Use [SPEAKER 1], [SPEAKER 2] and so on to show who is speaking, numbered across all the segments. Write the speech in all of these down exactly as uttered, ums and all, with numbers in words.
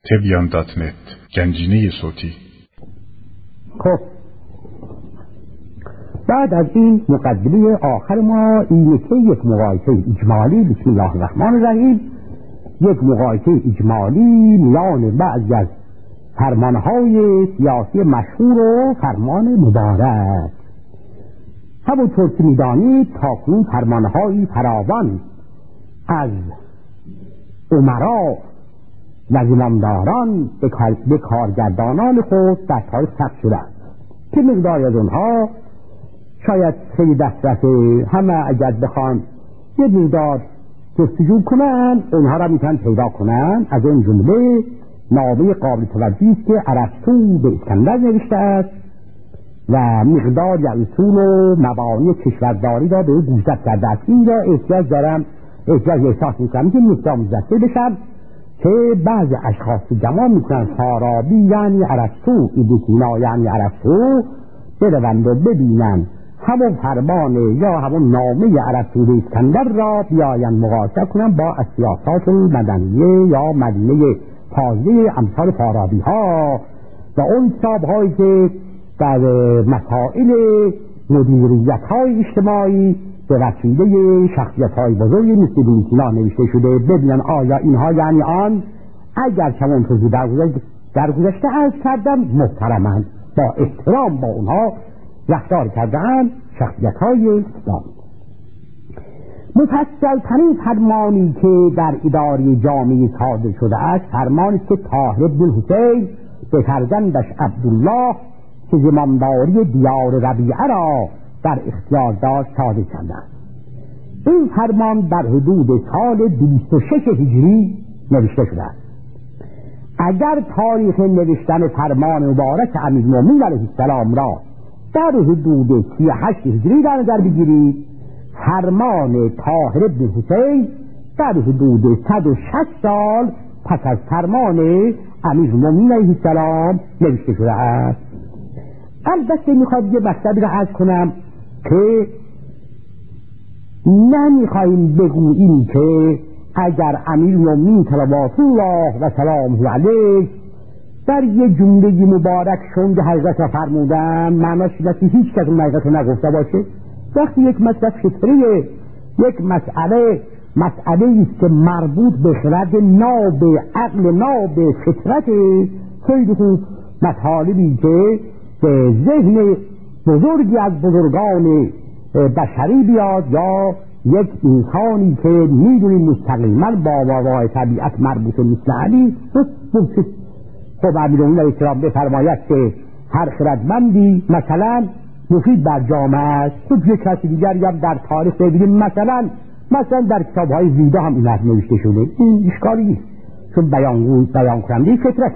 [SPEAKER 1] تبیان دات نت گنجینه صوتی.
[SPEAKER 2] خب بعد از این مقدمه آخر ما اینه که یک مقایسه اجمالی، بسم الله الرحمن الرحیم، یک مقایسه اجمالی میان بعضی از فرمانهای سیاسی مشهور و فرمان مبارک. همونطور که میدانید تاکنون فرمانهای فراوان از امرا و زمامداران به کارگردانان خود در تاریخ ثبت شده است که مقداری از اونها شاید خیلی دسترس همه اگر بخوان یه مقدار جستجو کنن اونها را میتونن پیدا کنن. از اون جمله نامه قابل توجهی است که ارسطو به اسکندر نوشته است و مقدار اصول و مبانی کشورداری را به او گوشزد کرده است. اینجا احتیاج دارم احتیاج احساس میکنم که نکته مزده بشم که بعض اشخاص جمع میکنن فارابی یعنی ارسطو، ایبوکینا یعنی ارسطو، بروند و ببینن همون فرمان یا همون نامه ارسطو به اسکندر را بیاین مقایسه کنن با سیاسات مدنیه یا مدینه تازه امثال فارابی ها و اون کتاب هایی که در مسائل مدیریت های اجتماعی به وسیله شخصیت های بزرگی مثل ایبوکینا نوشته شده. ببینن آیا اینها یعنی آن اگر کمون توضیح در گذشته از کردم محترمند با احترام با اونها رفتار کردن شخصیت های اسلامی. مفصل ترین فرمانی که در اداره جامعه صادر شده است فرمانی که طاهر بن حسین به فرزندش عبدالله که زمامداری دیار ربیعه را در اختیار داشت صادر کرده است. این فرمان در حدود سال دویست و شش هجری نوشته شده است. اگر تاریخ نوشتن فرمان مبارک امیرالمومنین علیه السلام را در حدود سی و هشت هجری در نظر بگیرید، فرمان طاهر بن حسین در حدود صد و شش سال پس از فرمان امیرالمومنین علیه السلام نوشته شده است. البته میخواد یه مطلبی را عرض کنم که نمیخوایم بگوییم که اگر امیرالمومنین صلوات الله و سلامه علیه در یه جمله مبارک شنگ حقیقت را فرمودن معناش اینه که هیچ کس اون حقیقت رو نگفته باشه. وقتی یک مسئله فطریه، یک مسئله مسئله است که مربوط به خرد ناب عقل ناب فطرت، خیلی خوب مطالبی که به ذهن بزرگی از بزرگان بشری بیاد یا یک انسانی که میدونی مستقیما با واقع طبیعت مربوط مثل علی ممکن. خب امیرالمومنین علیه السلام بفرماید که هر خردمندی مثلا مفید بر جامعه است. خب یک کسی دیگری هم در تاریخ ببینیم مثلا مثلا در کتاب‌های زیبا هم این حرف نوشته شده. این اشکالی نیست چون بیان بیان کننده فطرت.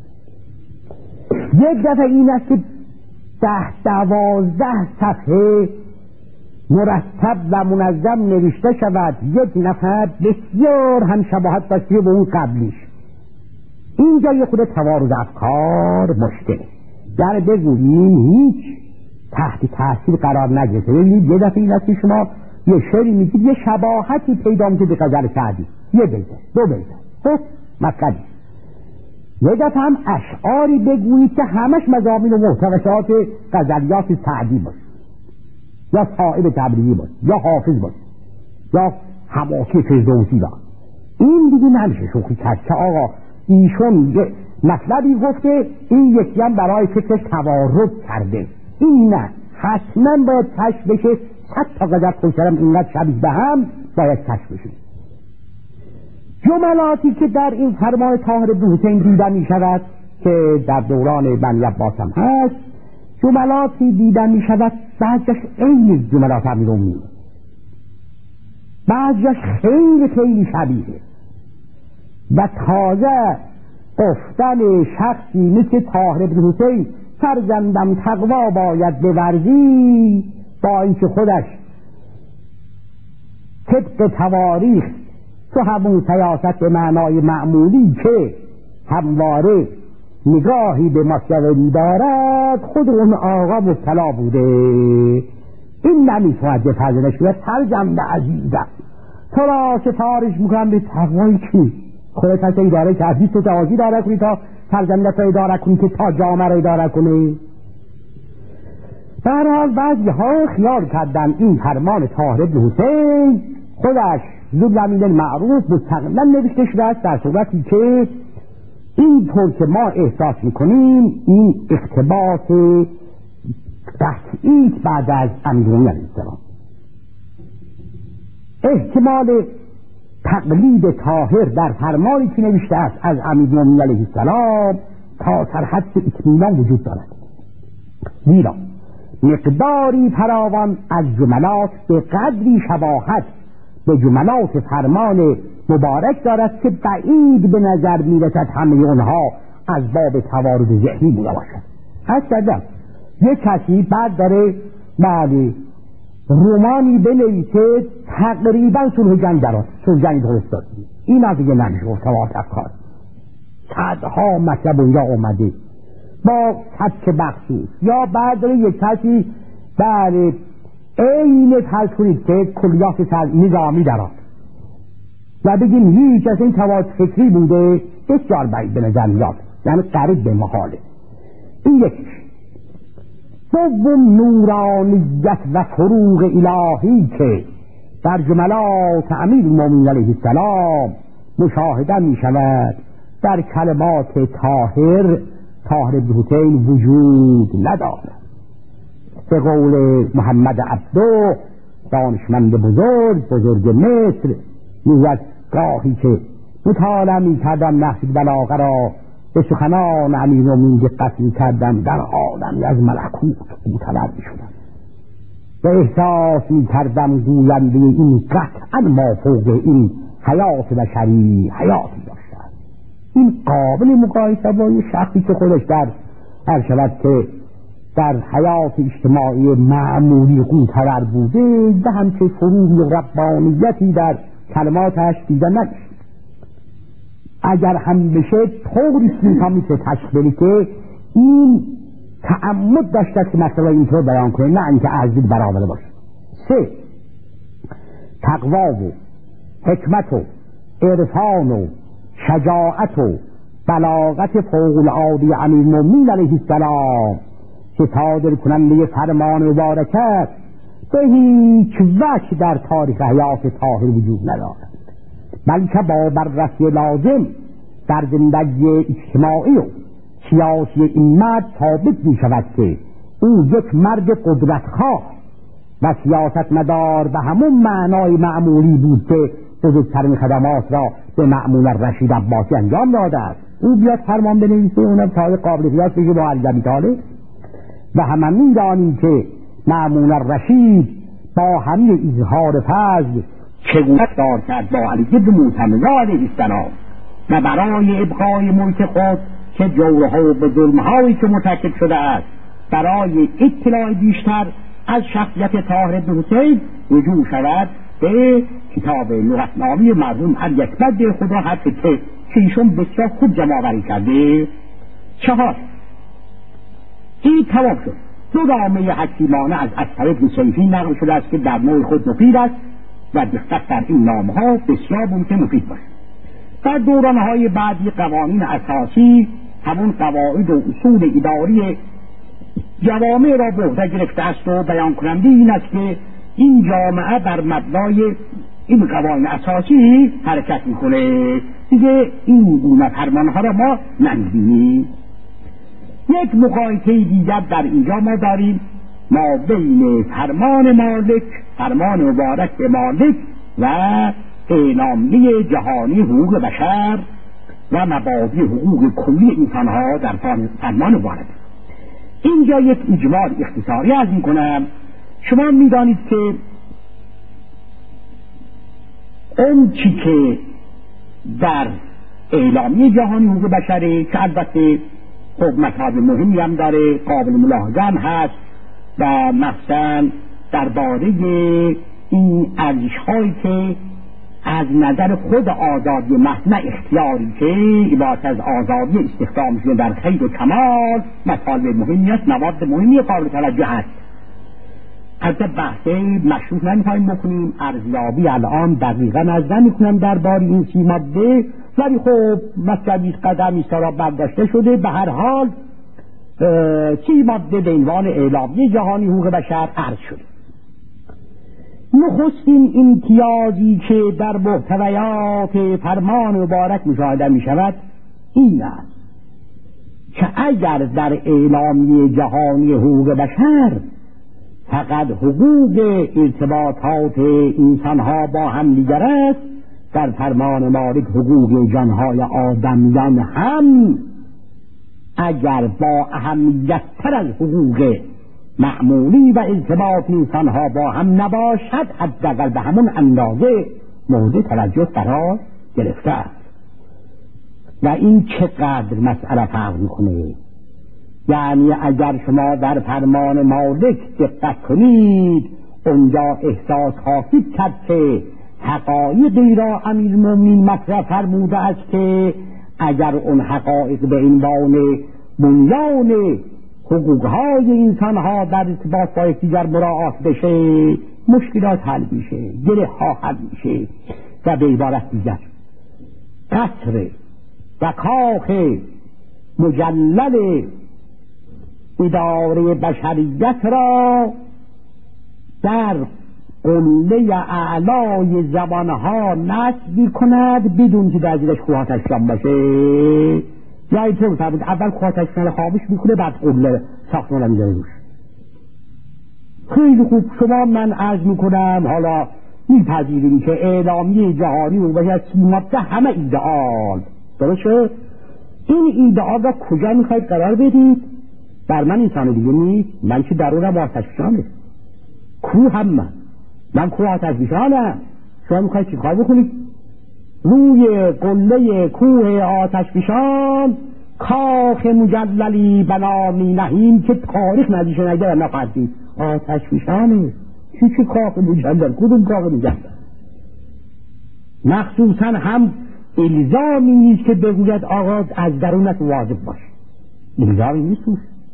[SPEAKER 2] یک دفعه این است که ده دوازده صفحه مرتب و منظم نوشته شود، یک نفر بسیار هم شباهت داشته به اون قبلیش. اینجا یه خود توارد افکار مشکله. در بگوییم هیچ تحت تاثیر قرار نگرفته. ببینید یه دفعه این است که شما یه شعری میگید یه شباهتی پیدا میشه به غزل سعدی، یه بیت دو بیت، خب مطلبی. یه دفعه هم اشعاری بگویید که همش مضامین و محتویات غزلیات سعدی باشه یا صائب تبریزی باشه یا حافظ باشه یا حماکی فردوسی باشه. این دیگه نمیشه شوخی کرد که آقا ایشون مطلبی گفته این یکی هم برای فکرش توارد کرده. این نه، حتما باید کشف بشه. صد تا غزل خوشترم اینقدر شبیه به هم باید کشف بشه. جملاتی که در این فرمان طاهر بن حسین دیده می شود که در دوران بنی عباس هم هست، جملاتی دیده می شود بعضیش این جملات امیرالمومنین، بعضیش خیلی خیلی شبیه و تازه گفتن شخصی مثل طاهر بن حسین فرزندم تقوا باید بورزی، با اینکه خودش طبق تواریخ تو همون سیاست به معنای معمولی که همواره نگاهی به مسئله دارد خود اون آقا مبتلا بوده. این نمیتواند به فرزندش بیاد فرزند عزیزم تو را سفارش میکنم به تقوای کی؟ خودت هست اداره کردی تو تازی اداره کنی تا سرزمینت رو اداره کنی که تا جامعه رو اداره کنی. در حال بعضی ها خیال کردن این فرمان طاهر بن حسین خودش ذوالامین المعروف مستقلا نوشته شده است، در صورتی که این طور که ما احساس میکنیم این اقتباس قطعی بعد از امیرالمومنین علیه السلام. احتمال تقلید طاهر در فرمانی که نوشته است از امیرالمومنین علیه السلام تا در حد اطمینان وجود دارد، زیرا مقداری فراوان از جملات به قدری شباهت به جملات فرمان مبارک دارد که بعید به نظر میرسد همه اونها از باب توارد ذهنی بوده باشد. از کردم یک کسی بعد داره بله رومانی بنویسه تقریبا صلح جنگ درست صلح جنگ درست داد، این از دیگه نمیشه ارتباط افکار صدها مطلب اونجا اومده با سبک بخشی، یا بعد داره یک کسی بله این فرض کنید که کلیات نظامی درات و بگیم هیچ از این توات فکری بوده، بسیار بعید به نظر میاد، یعنی قریب به محاله. این یکیش. دوم نورانیت و فروغ الهی که در جملات امیرالمومنین علیه السلام مشاهده می شود در کلمات طاهر طاهر بن حسین وجود ندارد. به قول محمد عبدو دانشمند بزرگ بزرگ مصر میگوید گاهی که مطالعه می کردم نحو بلاغه را به سخنان امیرالمومنین دقت می کردم در عالمی از ملکوت مطلع می شدم و احساس می کردم گوینده این قطعا مافوق این حیات بشری حیاتی داشتند. این قابل مقایسه با یه شخصی که خودش در هر شود که در حیات اجتماعی معمولی قوتور بوده و همچه فروغ و ربانیتی در کلماتش دیدن نمیشه. اگر هم بشه طوری سیتا میشه تشکیلی که این تعمد داشته که مسئله اینطور بیان کنه، نه اینکه ارزید برآورده باشه. سه، تقوا و حکمت و عرفان و شجاعت و بلاغت فوق العاده امیرالمومنین علیه السلام که صادر کننده فرمان مبارک است به هیچ وجه در تاریخ حیات طاهر وجود ندارد، بلکه با بررسی لازم در زندگی اجتماعی و سیاسی این مرد ثابت می شود که او یک مرد قدرتخواه و سیاست مدار به همون معنای معمولی بود که بزرگترین خدمات را به مأمون الرشید عباسی انجام داده است. او بیاد فرمان بنویسه، اونم تا قابل قیاس بشه با علی ابی طالب و همه می‌دانیم که مأمون الرشید با همین اظهار فضل چگونه دار کرد با علی بن موسی علیه السلام و برای ابقای ملک خود که جورها و ظلم‌هایی که مرتکب شده است برای اطلاع بیشتر از شخصیت طاهر بن حسین رجوع شود به کتاب لغتنامه مرحوم اریکبد خدا حرف که ایشون بسیار خوب جمع‌آوری کرده. چهار، این تمام شد. دو نامه حکیمانه از اسعد بن سیفی نقل شده است که در نوع خود مفید است و دقت در این نامه ها بسیار ممکن مفید باشد. در دورانهای بعدی قوانین اساسی همون قواعد و اصول اداری جوامع را به عهده گرفته است و بیان کننده این است که این جامعه بر مبنای این قوانین اساسی حرکت میکنه. دیگه این گونه فرمانها را ما نمی‌بینیم. یک مقایسه دیگر در اینجا ما داریم ما بین فرمان مالک فرمان مبارک به مالک و اعلامیه جهانی حقوق بشر و مبادی حقوق کلی انسانها در فرمان مبارک. اینجا یک اجمال اختصاری عرض می‌کنم. شما می‌دانید که اون چی که در اعلامیه جهانی حقوق بشری که البته خب مطلب مهمی هم داره قابل ملاحظه هم هست و مثلا درباره این ارزش‌هایی که از نظر خود آزادی محض نه اختیاری که عبارت از آزادی استخدام شده در خیر و کمال مطالب مهمی است، مواد مهمی قابل توجه است. البته بحث مشروط نمی‌خوایم بکنیم، ارزیابی الان دقیقاً از نمی‌کنم درباره این سی ماده ولی خب مسئله قدم ایستارا برداشته شده. به هر حال سی ماده به عنوان اعلامیه جهانی حقوق بشر عرض شده. نخستین امتیازی که در محتویات فرمان مبارک مشاهده می شود این است که اگر در اعلامیه جهانی حقوق بشر فقط حقوق ارتباطات انسانها با هم دیگر است، در فرمان مالک حقوق جانهای آدمیان هم اگر با اهمیت تر از حقوق معمولی و ارتباط انسانها با هم نباشد، حداقل به همون اندازه مورد توجه قرار گرفته است. و این چقدر مسئله فرق میکنه. یعنی اگر شما در فرمان مالک دقت کنید، اونجا احساس خواهید کرد که حقایقی را امیرالمومنین مطرح فرموده است که اگر اون حقایق به عنوان بنیان حقوقهای انسانها در ارتباط با یکدیگر مراعات بشه، مشکلات حل میشه، گره ها حل میشه. و به عبارت دیگر قصر و کاخ مجلل اداره بشریت را در قله اعلای زبانها نصب می کند بدون که در زیرش کوه آتشفشان باشه. یا اینطور فرمود اول کوه آتشفشان خاموش میکنه، بعد قله ساختمان میذاره روش. خیلی خوب، شما من عرض میکنم حالا میپذیریم که اعلامیه جهانی و بشه سیماته همه ایدئال درسته؟ این ایدئال را کجا میخواید قرار بدید؟ در من انسان دیگه نیست، من که درونم آتشفشانه، کوه هم من من کوه آتشفشانم. شما میخواید چی کار بکنید؟ روی قله کوه آتشفشان کاخ مجللی بنا می نهیم که تاریخ نزدیش نگه و نفردید آتشفشانه. چی چی کاخ مجلل؟ کدوم کاخ مجلل؟ مخصوصا هم الزامی نیست که بگوید آقا از درونت واجب باشه، الزامی نیست.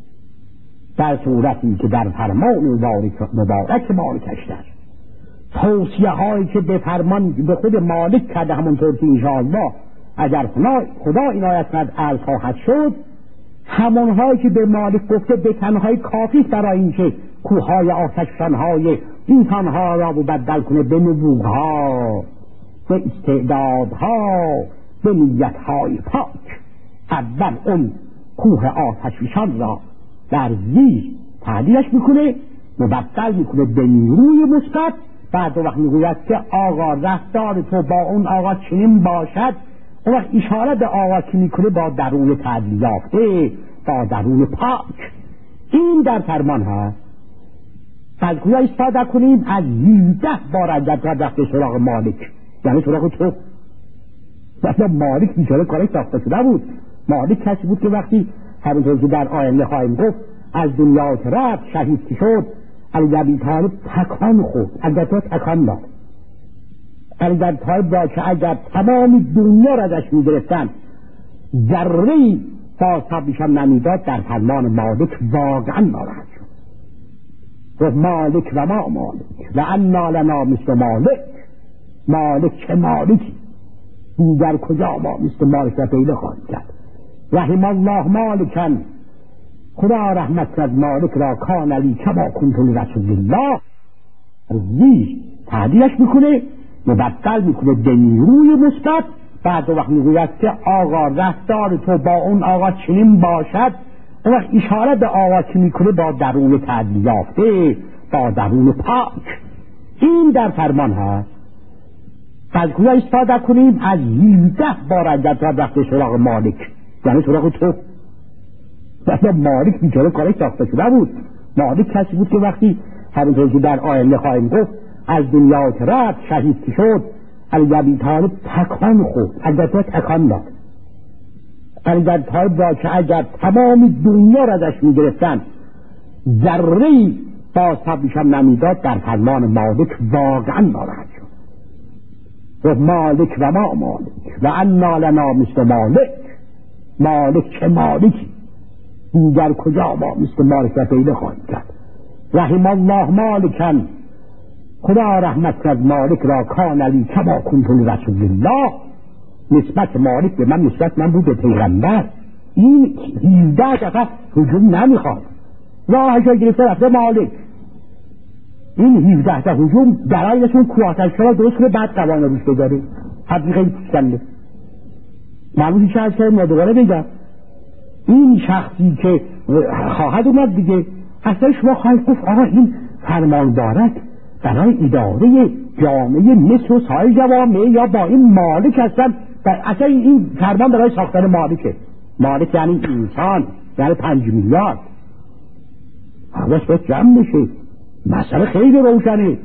[SPEAKER 2] در صورتی که در فرمان مبارک مبارک مالکش در توصیه هایی که به فرمان به خود مالک کرده، همونطور که انشاءالله اگر خدا عنایت کند عرض خواهد شد، همونهایی که به مالک گفته به تنهایی کافی برای اینکه کوههای آتشفشانهای انسانها را مبدل کنه به نبوغها، به استعدادها، به نیتهای پاک. اول اون کوه آتشفشان را در زیر تعدیلش میکنه، مبدل میکنه به نیروی مثبت. بعد وقت میگوید که آقا رفتار تو با اون آقا چنین باشد، اون وقت اشاره به آقا که میکنه با درون تعدیل یافته، با درون پاک. این در فرمان هست. از کجا استفاده کنیم؟ از هجده بار اگر را رفته سراغ مالک، یعنی سراغ تو. مثلا مالک بیچاره کارش ساخته شده بود. مالک کسی بود که وقتی همونطور که در آینده خواهیم گفت از دنیا که رفت، شهید که شد، علی ابی طالب تکان خورد، البته تکان داد. علی ابی طالب را که اگر تمام دنیا را ازش میگرفتن ذره‌ای بازتابش هم نمیداد، در فرمان مالک واقعا ناراحت شد. گفت مالک و ما مالک و انا لنا مثل مالک. مالک چه مالکی، دیگر کجا ما مثل مالک را پیدا خواهیم کرد. رحم الله مالکا، خدا رحمت کرد مالک را، کان علی کما کنت لرسول الله. زیر تعدیلش میکنه، مبدل میکنه به نیروی مثبت. بعد وقت میگوید که آقا رفتار تو با اون آقا چنین باشد، اون وقت اشاره به آقا که میکنه با درون تعدیل یافته، با درون پاک. این در فرمان هست. از کجا استفاده کنیم؟ از هجده بار اگر را رفته سراغ مالک، یعنی سراغ تو. مثلا مالک بیچاره کارش ساخته شده بود. مالک کسی بود که وقتی همونطور که در آینده خواهیم گفت از دنیا که رفت، شهید که شد، علی ابی طالب تکان خورد، البته تکان داد. علی ابی طالب را که اگر تمام دنیا را ازش میگرفتن ذره‌ای بازتابش هم نمیداد، در فرمان مالک واقعا ناراحت شد. و مالک و ما مالک و انا لنا مثل مالک. مالک چه مالکی، دیگر کجا ما مثل مالک را پیدا خواهیم کرد. رحم الله مالکا، خدا رحمت کرد مالک را، کان علی کما کنت لرسول الله. نسبت مالک به من نسبت من بود به پیغمبر. این هجده دفعه هجوم نمیخواد، راهش رو گرفته رفته مالک. این هجده تا هجوم درایشون کواتش را درست کنه بعد قوانه روش بذاره. حدی خیلی پسکنده معمولی چه از که مادواره بگم این شخصی که خواهد اومد دیگه اصلا شما خواهید گفت آقا این فرمانبارک برای اداره جامعه مصر و سایر جوامع یا با این مالک هستن. اصلا این فرمان برای ساختن مالکه. مالک یعنی انسان، یعنی پنج میلیارد. حواس باید جمع بشه، مسئله خیلی روشنه.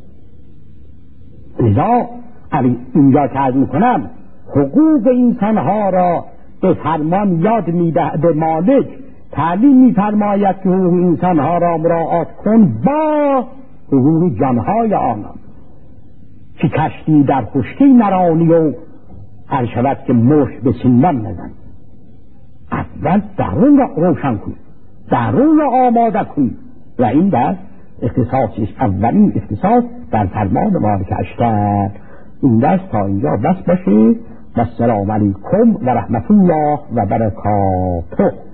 [SPEAKER 2] لذا اینجا که عرض میکنم حقوق انسانها را به فرمان یاد میده به مالک، تعلیم میفرماید که حقوق انسانها را مراعات کن با حقوق جانهای آنان، که کشتی در خشکی نرانی و هر شود که مشت به سینم نزن. اول درون را روشن کن، درون را آماده کن و این در اختصاصی است، اولین اختصاص در فرمان مالک اشتر. این دست تا اینجا بس باشه. و السلام علیکم و رحمت الله و برکاته.